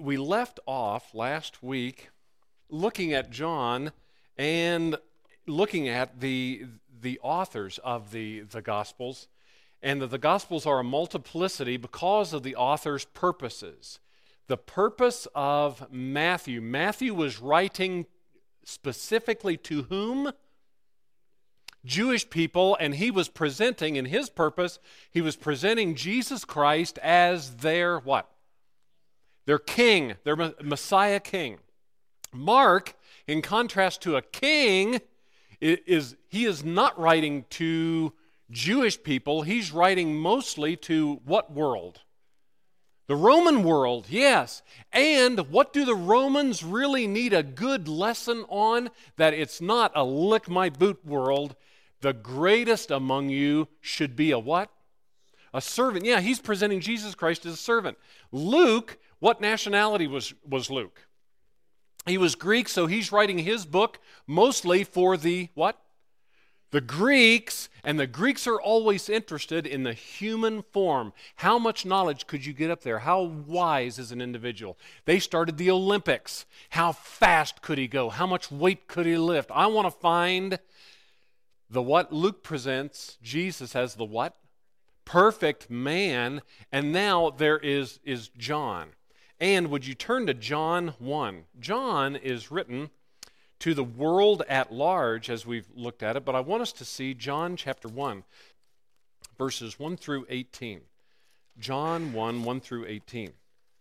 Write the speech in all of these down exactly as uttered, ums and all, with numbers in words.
we left off last week looking at John and looking at the the authors of the, the Gospels, and that the Gospels are a multiplicity because of the author's purposes. The purpose of Matthew. Matthew was writing specifically to whom? Jewish people, and he was presenting, in his purpose, he was presenting Jesus Christ as their what? Their king, their Messiah king. Mark, in contrast to a king, is he is not writing to Jewish people. He's writing mostly to what world? The Roman world, yes. And what do the Romans really need a good lesson on? That it's not a lick my boot world. The greatest among you should be a what? A servant. Yeah, he's presenting Jesus Christ as a servant. Luke, what nationality was, was Luke? He was Greek, so he's writing his book mostly for the what? The Greeks, and the Greeks are always interested in the human form. How much knowledge could you get up there? How wise is an individual? They started the Olympics. How fast could he go? How much weight could he lift? I want to find the what Luke presents Jesus as the what? Perfect man. And now there is, is John. And would you turn to John one? John is written to the world at large as we've looked at it, but I want us to see John chapter one, verses one through eighteen. John one, one through eighteen.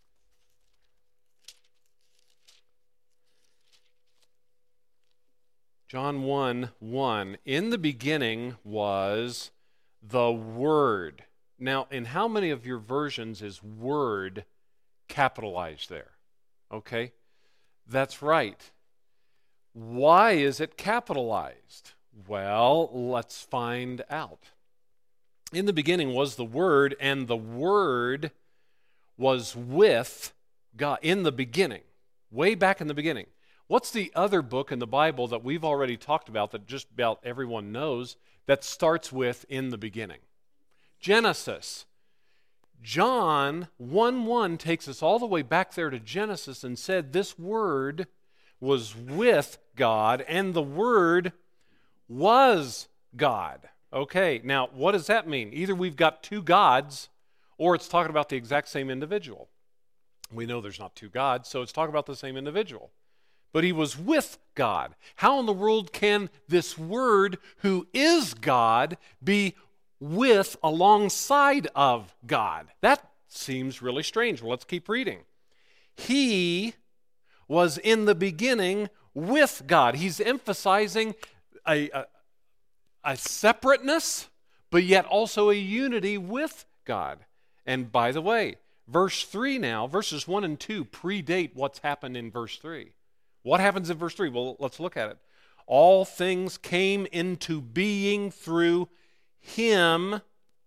John one, one. In the beginning was the Word. Now, in how many of your versions is Word capitalized there? Okay, that's right. Why is it capitalized? Well, let's find out. In the beginning was the Word, and the Word was with God. In the beginning, way back in the beginning. What's the other book in the Bible that we've already talked about that just about everyone knows that starts with in the beginning? Genesis. John one one takes us all the way back there to Genesis and said this Word was with God and the Word was God. Okay, now what does that mean? Either we've got two gods or it's talking about the exact same individual. We know there's not two gods, so it's talking about the same individual. But he was with God. How in the world can this Word, who is God, be with, alongside of God? That seems really strange. Well, let's keep reading. He was in the beginning with God. He's emphasizing a, a, a separateness, but yet also a unity with God. And by the way, verse three now, verses one and two predate what's happened in verse three. What happens in verse three? Well, let's look at it. All things came into being through Him.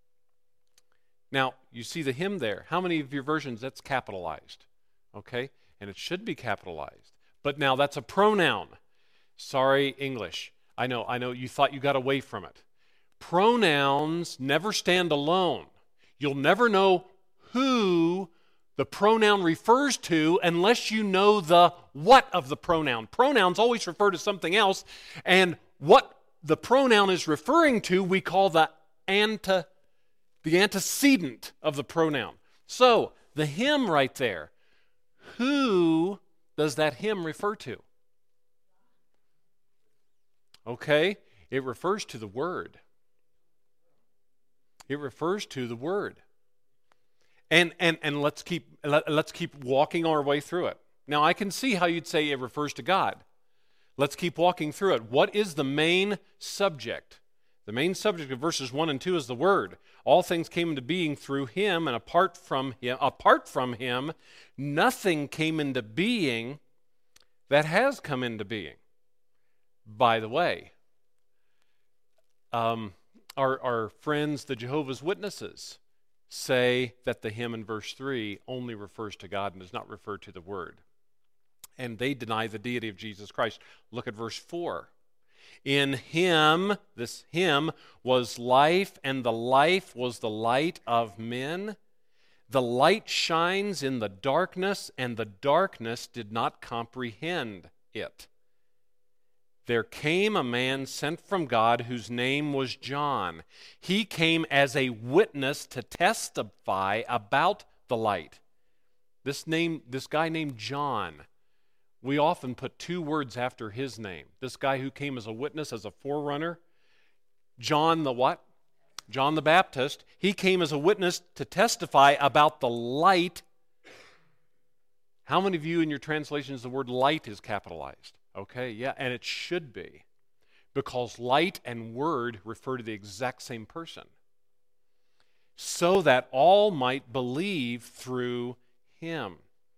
Now, you see the Him there. How many of your versions that's capitalized? Okay, and it should be capitalized. But now that's a pronoun. Sorry, English. I know, I know you thought you got away from it. Pronouns never stand alone. You'll never know who the pronoun refers to unless you know the what of the pronoun. Pronouns always refer to something else, and what the pronoun is referring to we call the ante, the antecedent of the pronoun. So, the him right there, who does that him refer to? Okay, it refers to the Word. It refers to the Word. And and and let's keep let, let's keep walking our way through it. Now I can see how you'd say it refers to God. Let's keep walking through it. What is the main subject? The main subject of verses one and two is the Word. All things came into being through Him, and apart from Him, apart from Him, nothing came into being that has come into being. By the way, um, our our friends, the Jehovah's Witnesses, say that the him in verse three only refers to God and does not refer to the Word. And they deny the deity of Jesus Christ. Look at verse four. In Him, this Him, was life, and the life was the light of men. The light shines in the darkness, and the darkness did not comprehend it. There came a man sent from God whose name was John. He came as a witness to testify about the light. This name, this guy named John, we often put two words after his name. This guy who came as a witness, as a forerunner, John the what? John the Baptist. He came as a witness to testify about the light. How many of you in your translations the word light is capitalized? Okay, yeah, and it should be, because light and word refer to the exact same person. So that all might believe through him.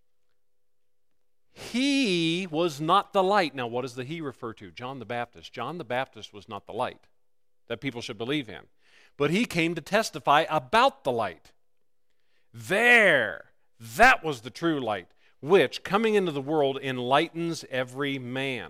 He was not the light. Now, what does the he refer to? John the Baptist. John the Baptist was not the light that people should believe in. But he came to testify about the light. There, that was the true light, which, coming into the world, enlightens every man.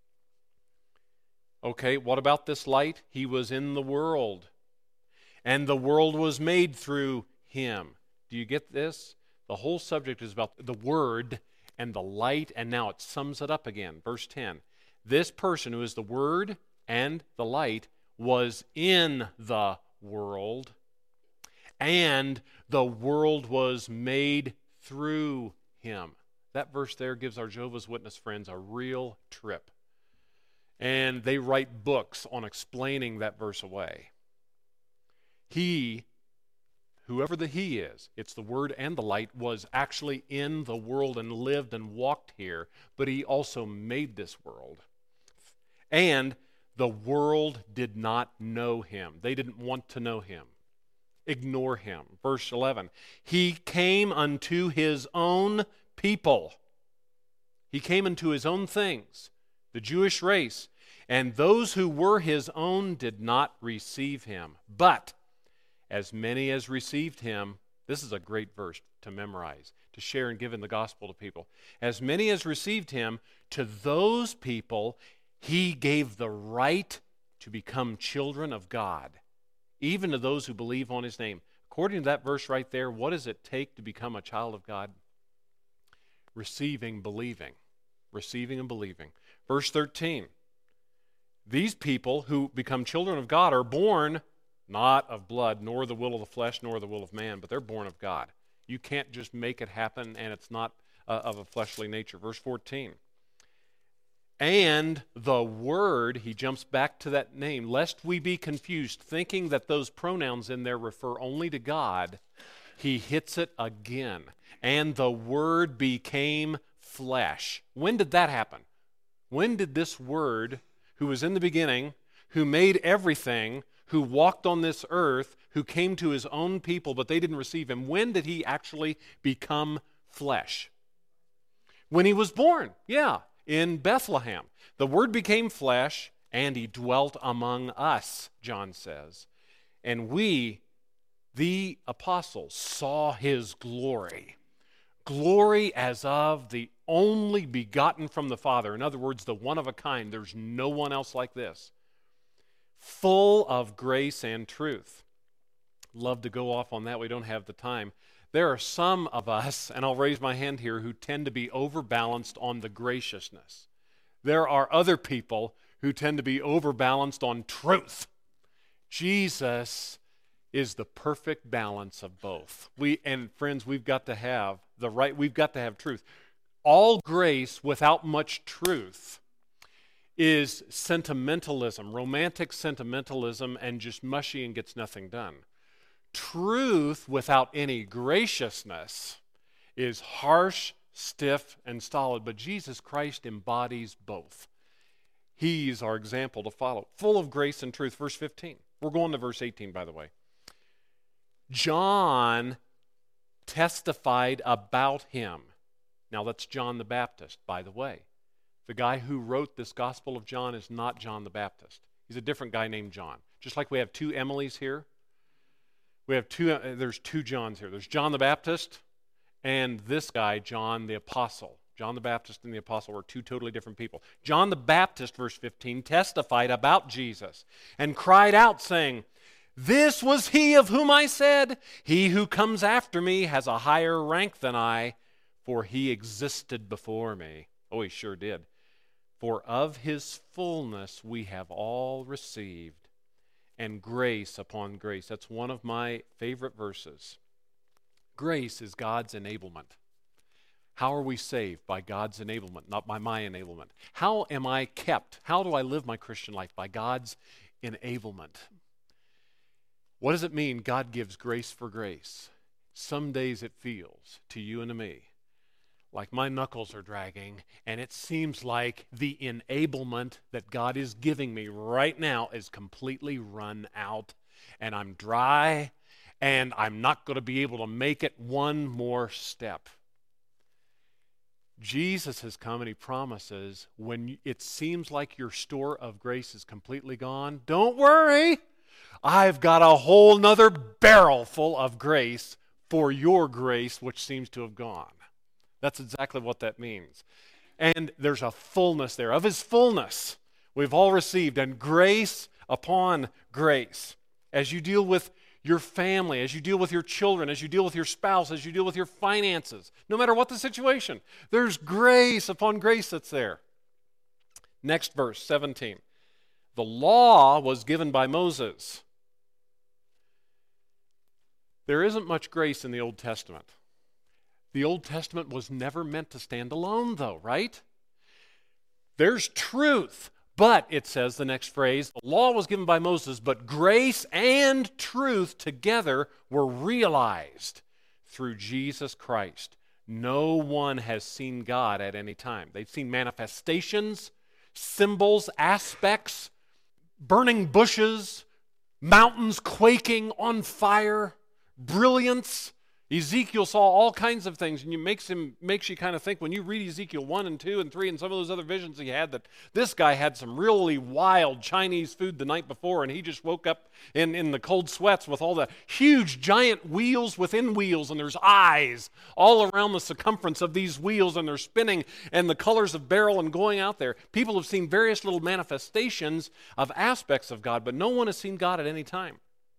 Okay, what about this light? He was in the world, and the world was made through him. Do you get this? The whole subject is about the Word and the light, and now it sums it up again. Verse ten. This person who is the Word and the light was in the world, and the world was made through him. That verse there gives our Jehovah's Witness friends a real trip. And they write books on explaining that verse away. He, whoever the he is, it's the Word and the light, was actually in the world and lived and walked here, but he also made this world. And the world did not know him. They didn't want to know him. Ignore him. Verse eleven. He came unto his own people. He came into his own things, the Jewish race, and those who were his own did not receive him. But as many as received him, this is a great verse to memorize, to share and give in the gospel to people. As many as received him, to those people he gave the right to become children of God, even to those who believe on his name. According to that verse right there, what does it take to become a child of God? Receiving, believing. Receiving and believing. Verse thirteen. These people who become children of God are born not of blood, nor the will of the flesh, nor the will of man, but they're born of God. You can't just make it happen, and it's not uh, of a fleshly nature. Verse fourteen. And the Word, he jumps back to that name, lest we be confused, thinking that those pronouns in there refer only to God, he hits it again. And the Word became flesh. When did that happen? When did this Word, who was in the beginning, who made everything, who walked on this earth, who came to his own people, but they didn't receive him, when did he actually become flesh? When he was born, yeah. In Bethlehem. The Word became flesh, and he dwelt among us, John says. And we, the apostles, saw his glory. Glory as of the only begotten from the Father. In other words, the one of a kind. There's no one else like this. Full of grace and truth. Love to go off on that. We don't have the time. There are some of us, and I'll raise my hand here, who tend to be overbalanced on the graciousness. There are other people who tend to be overbalanced on truth. Jesus is the perfect balance of both. We and friends, we've got to have the right, we've got to have truth. All grace without much truth is sentimentalism, romantic sentimentalism, and just mushy and gets nothing done. Truth without any graciousness is harsh, stiff, and stolid, but Jesus Christ embodies both. He's our example to follow, full of grace and truth. Verse fifteen. We're going to verse eighteen, by the way. John testified about him. Now that's John the Baptist, by the way. The guy who wrote this Gospel of John is not John the Baptist. He's a different guy named John. Just like we have two Emilys here. We have two, uh, there's two Johns here. There's John the Baptist and this guy, John the Apostle. John the Baptist and the Apostle were two totally different people. John the Baptist, verse fifteen, testified about Jesus and cried out, saying, This was he of whom I said, he who comes after me has a higher rank than I, for he existed before me. Oh, he sure did. For of his fullness we have all received, and grace upon grace. That's one of my favorite verses. Grace is God's enablement. How are we saved? By God's enablement, not by my enablement. How am I kept? How do I live my Christian life? By God's enablement. What does it mean God gives grace for grace? Some days it feels to you and to me like my knuckles are dragging, and it seems like the enablement that God is giving me right now is completely run out, and I'm dry, and I'm not going to be able to make it one more step. Jesus has come and he promises when it seems like your store of grace is completely gone, don't worry. I've got a whole nother barrel full of grace for your grace, which seems to have gone. That's exactly what that means. And there's a fullness there. Of his fullness, we've all received, and grace upon grace. As you deal with your family, as you deal with your children, as you deal with your spouse, as you deal with your finances, no matter what the situation, there's grace upon grace that's there. Next verse, seventeen. The law was given by Moses. There isn't much grace in the Old Testament. The Old Testament was never meant to stand alone, though, right? There's truth, but it says the next phrase, the law was given by Moses, but grace and truth together were realized through Jesus Christ. No one has seen God at any time. They've seen manifestations, symbols, aspects, burning bushes, mountains quaking on fire, brilliance. Ezekiel saw all kinds of things, and it makes him makes you kind of think when you read Ezekiel one and two and three and some of those other visions he had that this guy had some really wild Chinese food the night before, and he just woke up in, in the cold sweats with all the huge giant wheels within wheels, and there's eyes all around the circumference of these wheels, and they're spinning, and the colors of beryl and going out there. People have seen various little manifestations of aspects of God, but no one has seen God at any time.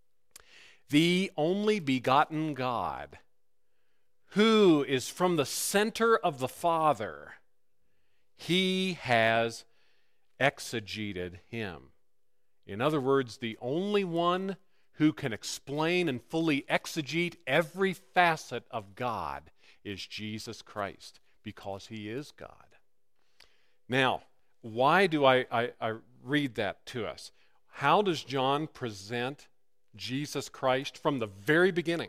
The only begotten God, who is from the center of the Father, he has exegeted him. In other words, the only one who can explain and fully exegete every facet of God is Jesus Christ, because he is God. Now, why do I, I, I read that to us? How does John present Jesus Christ from the very beginning?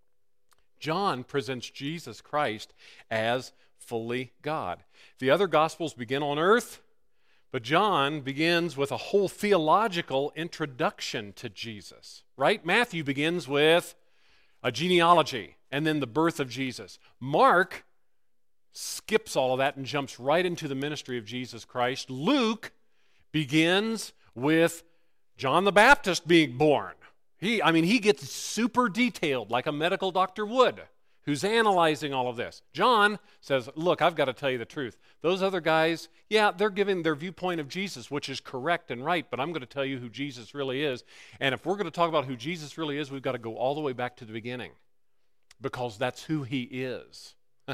John presents Jesus Christ as fully God. The other Gospels begin on earth, but John begins with a whole theological introduction to Jesus, right? Matthew begins with a genealogy and then the birth of Jesus. Mark skips all of that and jumps right into the ministry of Jesus Christ. Luke begins with John the Baptist being born. He, I mean, he gets super detailed like a medical doctor would, who's analyzing all of this. John says, look, I've got to tell you the truth. Those other guys, yeah, they're giving their viewpoint of Jesus, which is correct and right, but I'm going to tell you who Jesus really is. And if we're going to talk about who Jesus really is, we've got to go all the way back to the beginning, because that's who he is.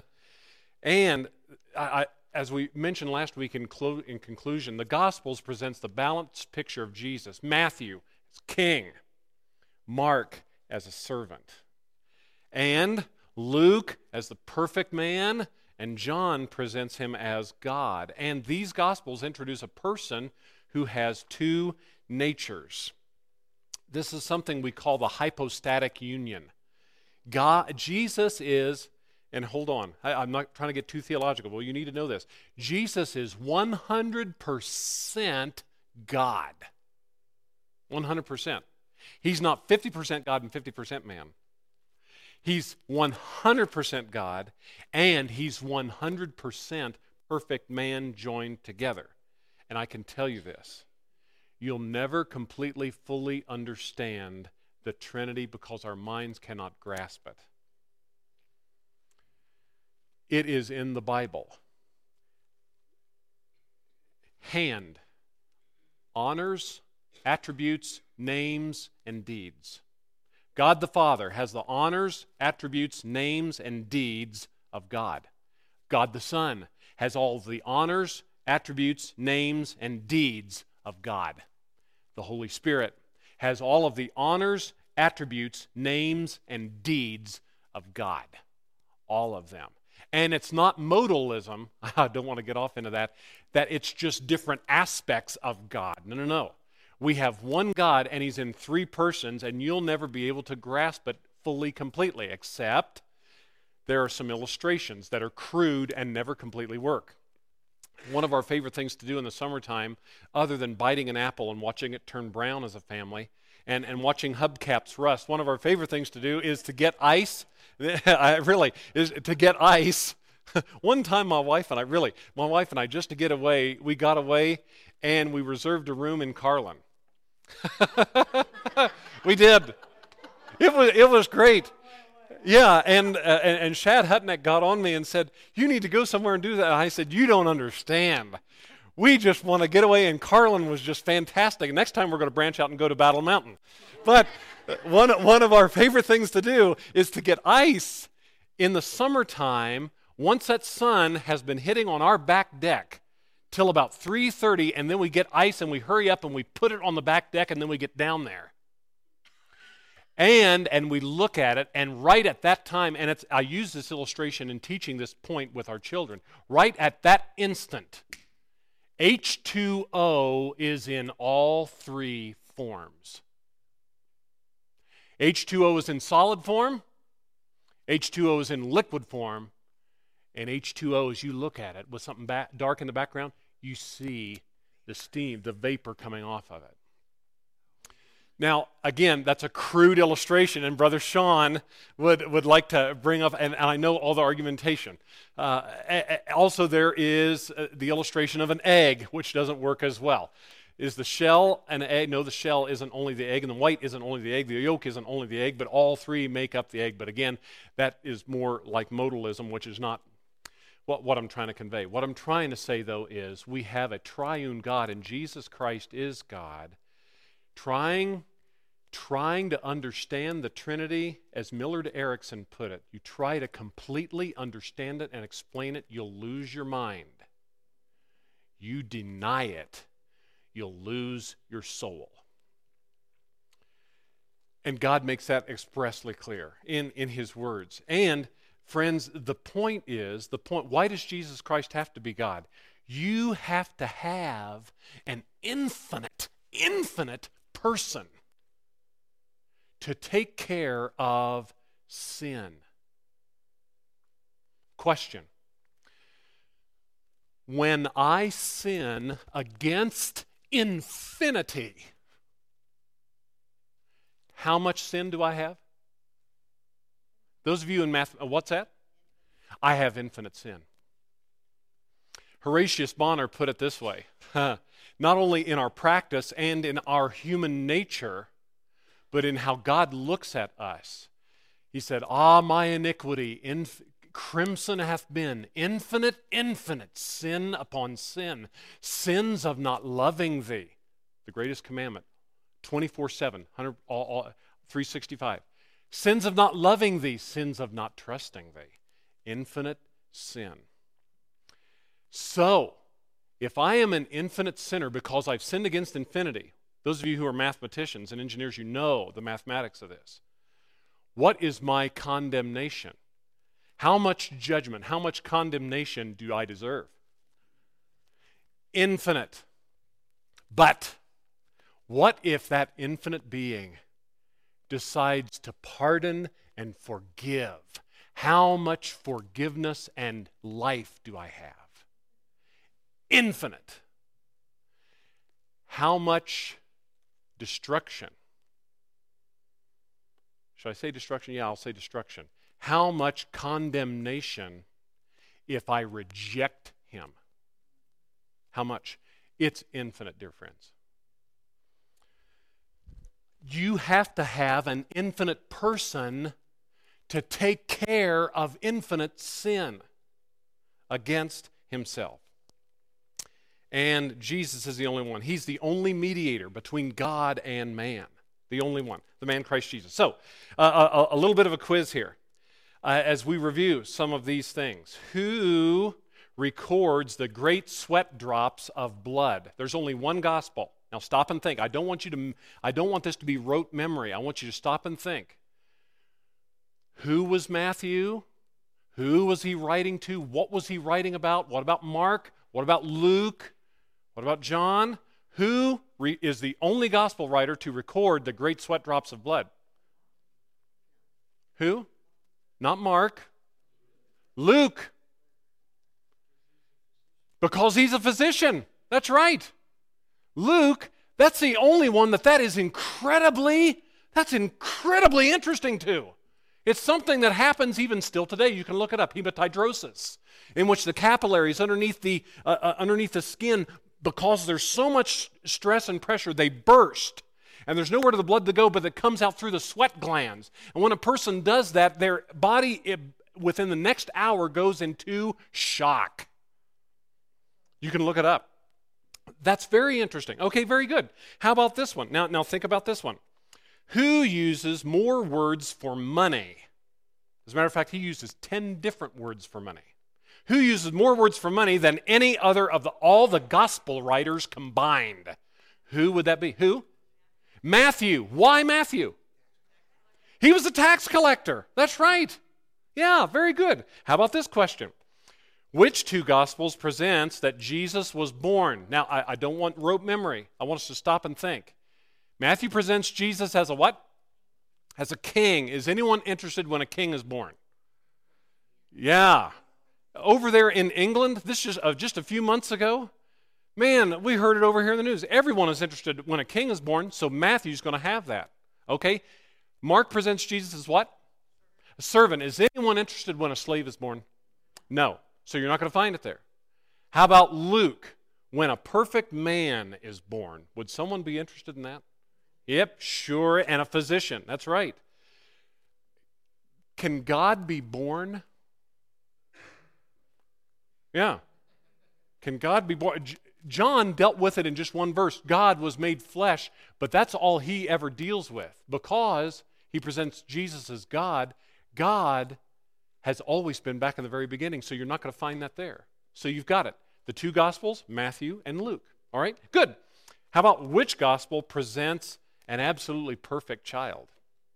And I, I, as we mentioned last week in, clo- in conclusion, the Gospels presents the balanced picture of Jesus. Matthew is king. Mark as a servant, and Luke as the perfect man, and John presents him as God. And these Gospels introduce a person who has two natures. This is something we call the hypostatic union. God, Jesus is, and hold on, I, I'm not trying to get too theological, but you need to know this. Jesus is one hundred percent God. one hundred percent. He's not fifty percent God and fifty percent man. He's one hundred percent God, and he's one hundred percent perfect man joined together. And I can tell you this, you'll never completely, fully understand the Trinity because our minds cannot grasp it. It is in the Bible. Hand honors attributes, names, and deeds. God the Father has the honors, attributes, names, and deeds of God. God the Son has all the honors, attributes, names, and deeds of God. The Holy Spirit has all of the honors, attributes, names, and deeds of God. All of them. And it's not modalism, I don't want to get off into that, that it's just different aspects of God. No, no, no. We have one God, and He's in three persons, and you'll never be able to grasp it fully, completely, except there are some illustrations that are crude and never completely work. One of our favorite things to do in the summertime, other than biting an apple and watching it turn brown as a family, and, and watching hubcaps rust, one of our favorite things to do is to get ice. I really, is to get ice. One time my wife and I, really, my wife and I, just to get away, we got away and we reserved a room in Carlin. We did. It was, it was great. Yeah, and, uh, and and Shad Hutnick got on me and said, "You need to go somewhere and do that." And I said, "You don't understand. We just want to get away," and Carlin was just fantastic. Next time we're going to branch out and go to Battle Mountain. But one, one of our favorite things to do is to get ice in the summertime once that sun has been hitting on our back deck till about three thirty, and then we get ice and we hurry up and we put it on the back deck and then we get down there. And and we look at it, and right at that time, and it's I use this illustration in teaching this point with our children, right at that instant, H two O is in all three forms. H two O is in solid form, H two O is in liquid form, and H two O, as you look at it with something back, dark in the background, you see the steam, the vapor coming off of it. Now, again, that's a crude illustration, and Brother Sean would, would like to bring up, and, and I know all the argumentation. Uh, a, a, also, there is uh, the illustration of an egg, which doesn't work as well. Is the shell an egg? No, the shell isn't only the egg, and the white isn't only the egg, the yolk isn't only the egg, but all three make up the egg. But again, that is more like modalism, which is not what, what I'm trying to convey. What I'm trying to say, though, is we have a triune God, and Jesus Christ is God. Trying, trying to understand the Trinity, as Millard Erickson put it, you try to completely understand it and explain it, you'll lose your mind. You deny it, you'll lose your soul. And God makes that expressly clear in, in His words. And, friends, the point is, the point, why does Jesus Christ have to be God? You have to have an infinite, infinite person to take care of sin. Question. When I sin against infinity, how much sin do I have? Those of you in math, what's that? I have infinite sin. Horatius Bonner put it this way. Not only in our practice and in our human nature, but in how God looks at us. He said, "Ah, my iniquity, inf- crimson hath been, infinite, infinite, sin upon sin, sins of not loving thee." The greatest commandment, twenty-four seven, all, all, three sixty-five. Sins of not loving thee, sins of not trusting thee. Infinite sin. So, if I am an infinite sinner because I've sinned against infinity, those of you who are mathematicians and engineers, you know the mathematics of this. What is my condemnation? How much judgment, how much condemnation do I deserve? Infinite. But what if that infinite being decides to pardon and forgive? How much forgiveness and life do I have? Infinite. How much destruction? Should I say destruction? Yeah, I'll say destruction. How much condemnation if I reject Him? How much? It's infinite, dear friends. You have to have an infinite person to take care of infinite sin against Himself. and Jesus is the only one. He's the only mediator between God and man, the only one, the man Christ Jesus. So, uh, a, a little bit of a quiz here uh, as we review some of these things. Who records the great sweat drops of blood? There's only one gospel. Now stop and think. I don't want you to I don't want this to be rote memory. I want you to stop and think. Who was Matthew? Who was he writing to? What was he writing about? What about Mark? What about Luke? What about John? Who re- is the only gospel writer to record the great sweat drops of blood? Who? Not Mark. Luke. Because he's a physician. That's right. Luke, that's the only one that that is incredibly, that's incredibly interesting to. It's something that happens even still today. You can look it up, hematidrosis, in which the capillaries underneath the, uh, uh, underneath the skin, because there's so much stress and pressure, they burst. And there's nowhere to the blood to go, but it comes out through the sweat glands. And when a person does that, their body, it, within the next hour, goes into shock. You can look it up. That's very interesting. Okay, very good. How about this one? Now, now think about this one. Who uses more words for money? As a matter of fact, he uses ten different words for money. Who uses more words for money than any other of the, all the gospel writers combined? Who would that be? Who? Matthew. Why Matthew? He was a tax collector. That's right. Yeah, very good. How about this question? Which two Gospels presents that Jesus was born? Now, I, I don't want rote memory. I want us to stop and think. Matthew presents Jesus as a what? As a king. Is anyone interested when a king is born? Yeah. Over there in England, this is uh, just a few months ago, man, we heard it over here in the news. Everyone is interested when a king is born, so Matthew's going to have that. Okay? Mark presents Jesus as what? A servant. Is anyone interested when a slave is born? No. So you're not going to find it there. How about Luke? When a perfect man is born. Would someone be interested in that? Yep, sure. And a physician. That's right. Can God be born? Yeah. Can God be born? John dealt with it in just one verse. God was made flesh, but that's all he ever deals with. Because he presents Jesus as God, God has always been back in the very beginning, so you're not going to find that there. So you've got it. The two Gospels, Matthew and Luke. All right? Good. How about which Gospel presents an absolutely perfect child?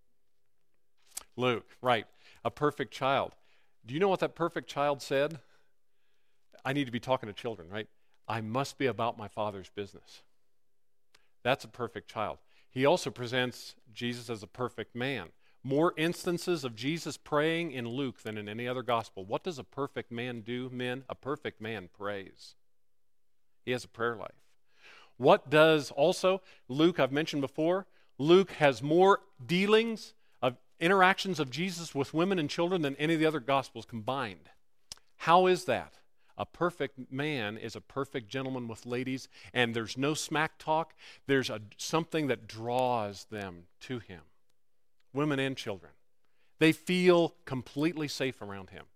Luke, right. A perfect child. Do you know what that perfect child said? I need to be talking to children, right? I must be about my Father's business. That's a perfect child. He also presents Jesus as a perfect man. More instances of Jesus praying in Luke than in any other gospel. What does a perfect man do, men? A perfect man prays. He has a prayer life. What does also, Luke, I've mentioned before, Luke has more dealings of interactions of Jesus with women and children than any of the other gospels combined. How is that? A perfect man is a perfect gentleman with ladies, and there's no smack talk. There's a, something that draws them to him. Women and children. They feel completely safe around him.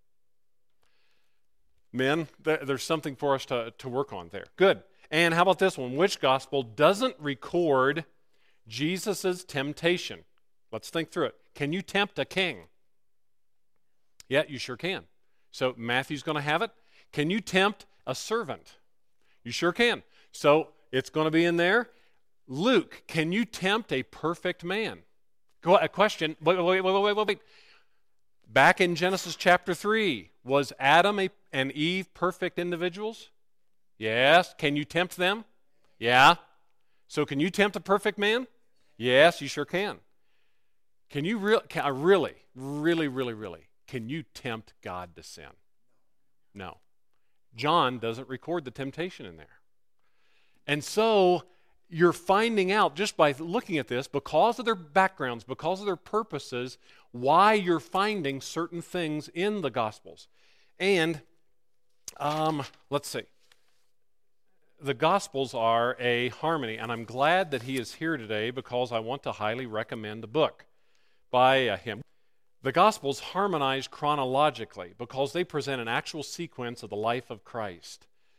Men, th- there's something for us to, to work on there. Good. And how about this one? Which gospel doesn't record Jesus' temptation? Let's think through it. Can you tempt a king? Yeah, you sure can. So Matthew's going to have it. Can you tempt a servant? You sure can. So it's going to be in there. Luke, can you tempt a perfect man? A question, wait, wait, wait, wait, wait, wait. Back in Genesis chapter three, was Adam a, and Eve perfect individuals? Yes. Can you tempt them? Yeah. So can you tempt a perfect man? Yes, you sure can. Can you re- can, uh, really, really, really, really, can you tempt God to sin? No. John doesn't record the temptation in there. And so you're finding out just by looking at this, because of their backgrounds, because of their purposes, why you're finding certain things in the Gospels. And um, let's see. The Gospels are a harmony, and I'm glad that he is here today because I want to highly recommend a book by uh, him. The Gospels harmonize chronologically because they present an actual sequence of the life of Christ.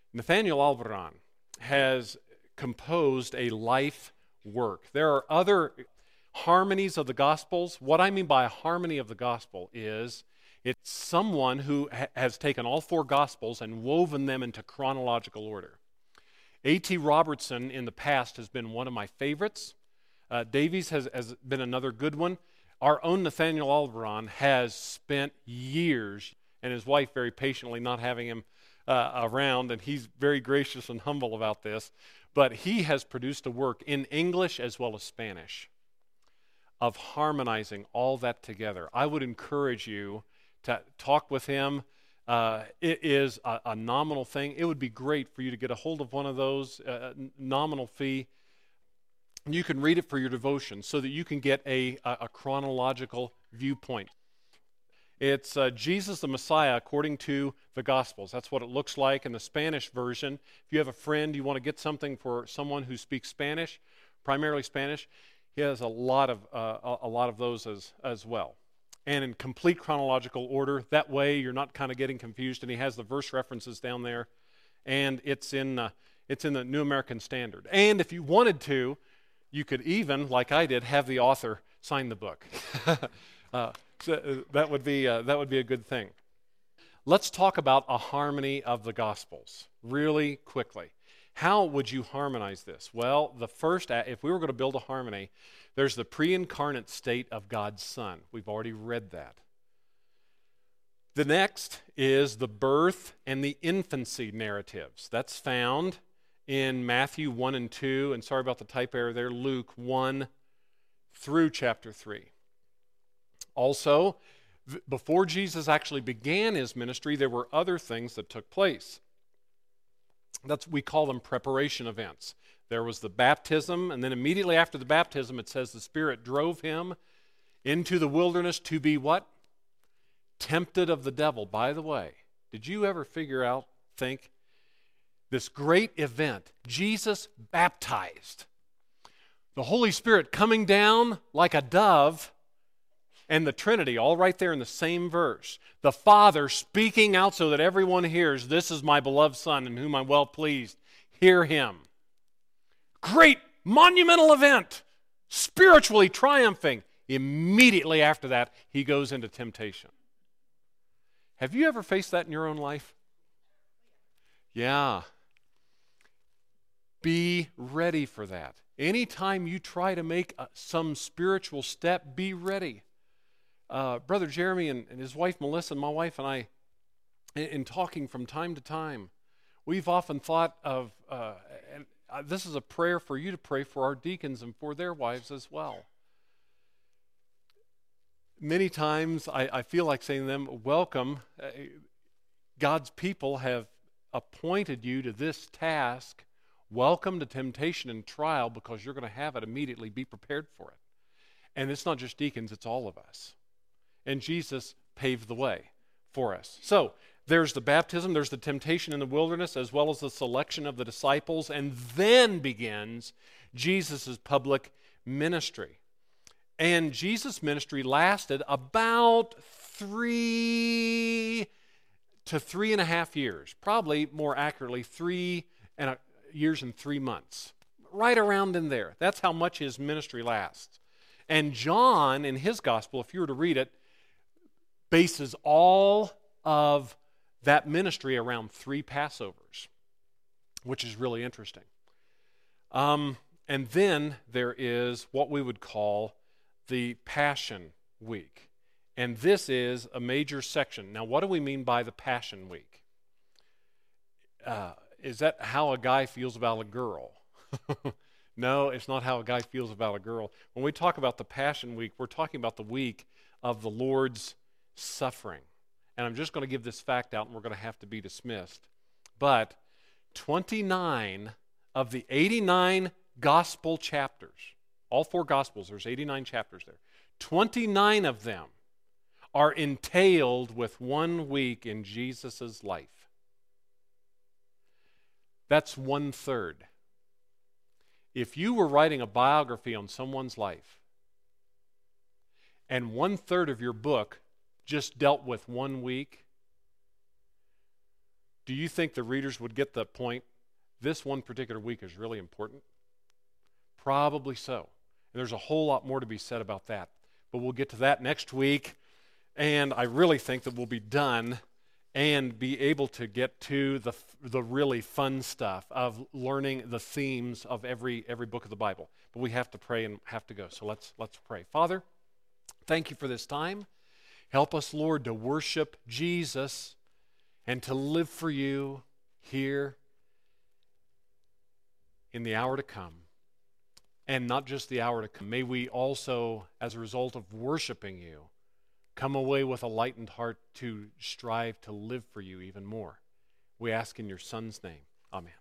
Nathaniel Alvaran has composed a life work. There are other harmonies of the Gospels. What I mean by a harmony of the Gospel is it's someone who ha- has taken all four Gospels and woven them into chronological order. A T Robertson in the past has been one of my favorites. Uh, Davies has, has been another good one. Our own Nathaniel Alvaran has spent years, and his wife very patiently not having him uh, around, and he's very gracious and humble about this, but he has produced a work in English as well as Spanish of harmonizing all that together. I would encourage you to talk with him. Uh, it is a, a nominal thing. It would be great for you to get a hold of one of those, uh, nominal fee. You can read it for your devotion so that you can get a, a, a chronological viewpoint. It's uh, Jesus the Messiah according to the Gospels. That's what it looks like in the Spanish version. If you have a friend, you want to get something for someone who speaks Spanish, primarily Spanish, he has a lot of uh, a lot of those as as well, and in complete chronological order. That way, you're not kind of getting confused. And he has the verse references down there, and it's in uh, it's in the New American Standard. And if you wanted to, you could even, like I did, have the author sign the book. uh, so uh, that would be uh, that would be a good thing. Let's talk about a harmony of the Gospels really quickly. How would you harmonize this? Well, the first, if we were going to build a harmony, there's the pre-incarnate state of God's Son. We've already read that. The next is the birth and the infancy narratives. That's found in Matthew one and two, and sorry about the type error there, Luke one through chapter three. Also, before Jesus actually began his ministry, there were other things that took place. That's, we call them preparation events. There was the baptism, and then immediately after the baptism, it says the Spirit drove him into the wilderness to be what? Tempted of the devil. By the way, did you ever figure out, think, this great event, Jesus baptized, the Holy Spirit coming down like a dove, and the Trinity, all right there in the same verse. The Father speaking out so that everyone hears, this is my beloved Son in whom I'm well pleased. Hear him. Great monumental event, spiritually triumphing. Immediately after that, he goes into temptation. Have you ever faced that in your own life? Yeah. Be ready for that. Anytime you try to make a, some spiritual step, be ready. Uh, Brother Jeremy and, and his wife Melissa and my wife and I, in, in talking from time to time, we've often thought of, uh, and uh, this is a prayer for you to pray for our deacons and for their wives as well. Many times I, I feel like saying to them, welcome, uh, God's people have appointed you to this task. Welcome to temptation and trial because you're going to have it immediately. Be prepared for it. And it's not just deacons, it's all of us. And Jesus paved the way for us. So there's the baptism, there's the temptation in the wilderness, as well as the selection of the disciples, and then begins Jesus' public ministry. And Jesus' ministry lasted about three to three and a half years, probably more accurately, three and a, years and three months, right around in there. That's how much his ministry lasts. And John, in his gospel, if you were to read it, bases all of that ministry around three Passovers, which is really interesting. Um, and then there is what we would call the Passion Week. And this is a major section. Now, what do we mean by the Passion Week? Uh, is that how a guy feels about a girl? No, it's not how a guy feels about a girl. When we talk about the Passion Week, we're talking about the week of the Lord's suffering. And I'm just going to give this fact out, and we're going to have to be dismissed. But twenty-nine of the eighty-nine gospel chapters, all four gospels, there's eighty-nine chapters there, twenty-nine of them are entailed with one week in Jesus' life. That's one third. If you were writing a biography on someone's life, and one third of your book just dealt with one week, Do you think the readers would get the point? This one particular week is really important? Probably so. And there's a whole lot more to be said about that. But we'll get to that next week. And I really think that we'll be done and be able to get to the the really fun stuff of learning the themes of every every book of the Bible. But we have to pray and have to go. So let's let's pray. Father, thank you for this time. Help us, Lord, to worship Jesus and to live for you here in the hour to come. And not just the hour to come. May we also, as a result of worshiping you, come away with a lightened heart to strive to live for you even more. We ask in your Son's name. Amen.